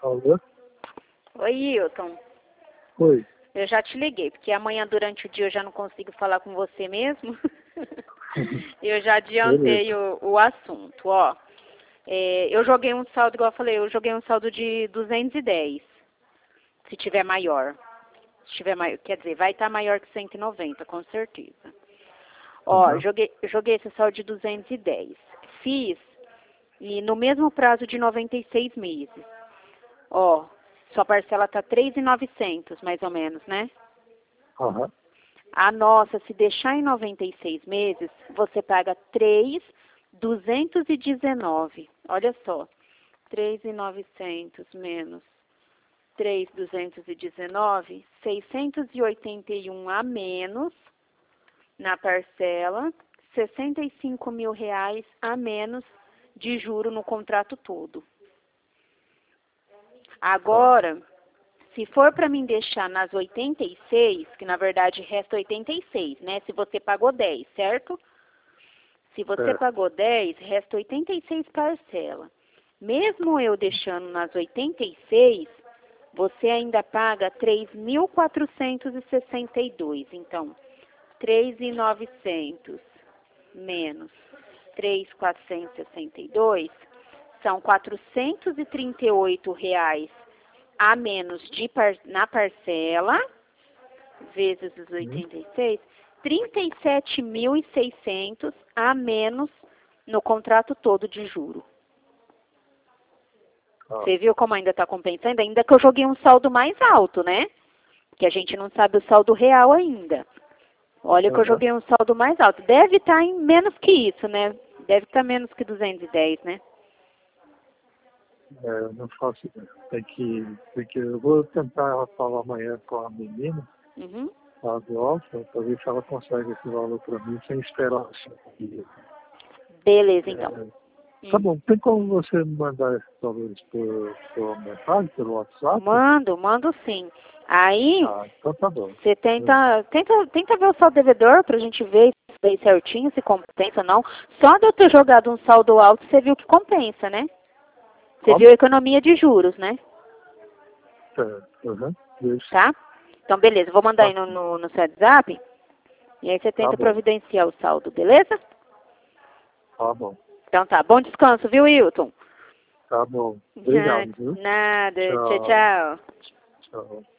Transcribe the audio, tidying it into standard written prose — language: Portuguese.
Alô? Oi, Hilton. Oi. Eu já te liguei, porque amanhã durante o dia eu já não consigo falar com você mesmo. Eu já adiantei o assunto, ó. Eu joguei um saldo, igual eu falei, eu joguei um saldo de 210, se tiver maior. Se tiver maior, quer dizer, vai estar maior que 190, com certeza. Ó, Uhum. joguei esse saldo de 210. Fiz, e no mesmo prazo de 96 meses. Ó, sua parcela tá 3.900, mais ou menos, né? Aham. A nossa, se deixar em 96 meses, você paga 3.219. Olha só, 3.900 menos 3.219, 681 a menos na parcela, 65 mil reais a menos de juro no contrato todo. Agora, se for para mim deixar nas 86, que na verdade resta 86, né? Se você pagou 10, certo? Se você pagou 10, resta 86 parcela. Mesmo eu deixando nas 86, você ainda paga 3.462. Então, 3.900 menos 3.462 são R$ 438 a menos na parcela, vezes os 86, 37.600 a menos no contrato todo de juro. Você viu como ainda está compensando? Ainda que eu joguei um saldo mais alto, né? Que a gente não sabe o saldo real ainda. Olha que eu joguei um saldo mais alto. Deve estar em menos que isso, né? Deve estar menos que 210, né? Eu não faço ideia. Eu vou tentar falar amanhã com a menina, lá do alto, para ver se ela consegue esse valor para mim sem esperar. Beleza, então. Tá bom, tem como você me mandar esses valores por mensagem, pelo WhatsApp? Mando sim. Aí, Então tá bom. você tenta ver o saldo devedor pra gente ver bem certinho se compensa ou não. Só de eu ter jogado um saldo alto, você viu que compensa, né? Você viu a economia de juros, né? Tá? Então, beleza. Vou mandar aí no seu WhatsApp. E aí você tenta providenciar o saldo, beleza? Tá bom. Então tá. Bom descanso, viu, Hilton? Tá bom. Obrigado, viu? Nada. Tchau. Tchau, tchau. Tchau.